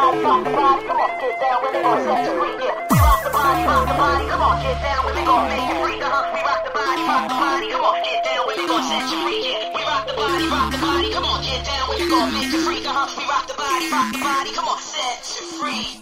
body, rock the body, come on, get down with it, gonna set you free, yeah. We rock the body, come on, get down with it, gonna make you free, We rock the body, come on, get down with it, gonna set you free, yeah. We rock the body, come on, get down with it, gonna make you free, We rock the body, come on, set you free.